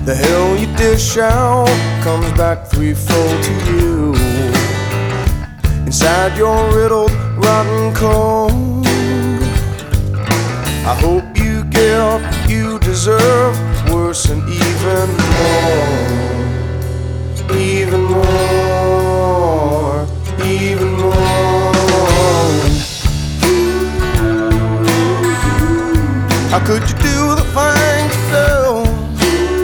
The hell you dish out comes back threefold to you. Inside your riddled, rotten cold, I hope you get what you deserve, worse and even more. Even more, even more. How could you